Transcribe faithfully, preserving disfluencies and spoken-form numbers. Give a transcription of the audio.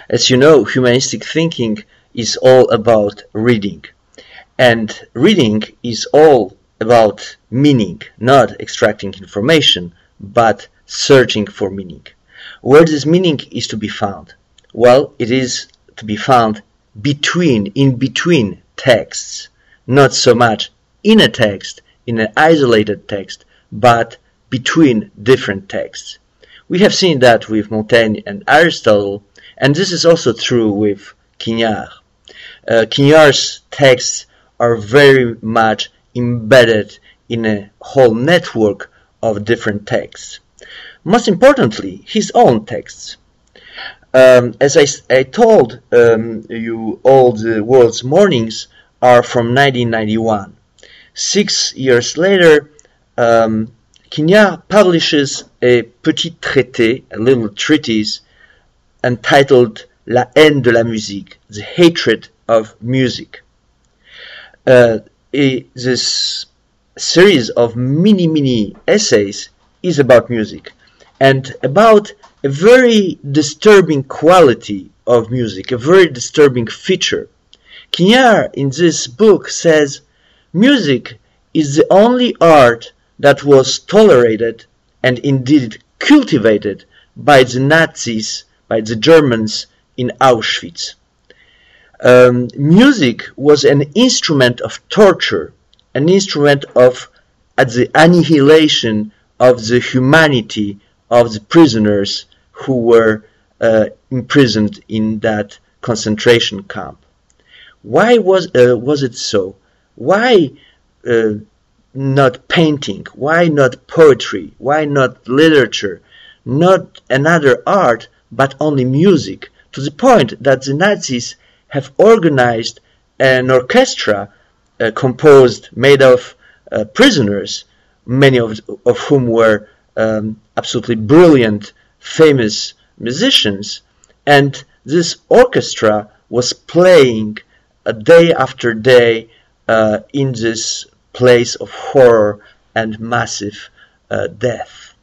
As you know, humanistic thinking is all about reading. And reading is all about meaning, not extracting information, but searching for meaning. Where this meaning is to be found? Well, it is to be found between, in between texts, not so much in a text, in an isolated text, but between different texts. We have seen that with Montaigne and Aristotle, and this is also true with Quignard. Uh, Quignard's texts are very much embedded in a whole network of different texts. Most importantly, his own texts. Um, as I, I told um, you, all the world's mornings are from nineteen ninety-one. Six years later, um, Quignard publishes a petit traité, a little treatise, entitled La haine de la musique, the hatred of music. Uh, a, this series of many, many essays is about music and about a very disturbing quality of music, a very disturbing feature. Quignard in this book says music is the only art that was tolerated and indeed cultivated by the Nazis, by the Germans in Auschwitz. Um, music was an instrument of torture, an instrument of at the annihilation of the humanity of the prisoners who were uh, imprisoned in that concentration camp. Why was uh, was it so? Why uh, not painting? Why not poetry? Why not literature? Not another art, but only music, to the point that the Nazis have organized an orchestra uh, composed, made of uh, prisoners, many of, of whom were um, absolutely brilliant, famous musicians, and this orchestra was playing uh, day after day uh, in this place of horror and massive uh, death.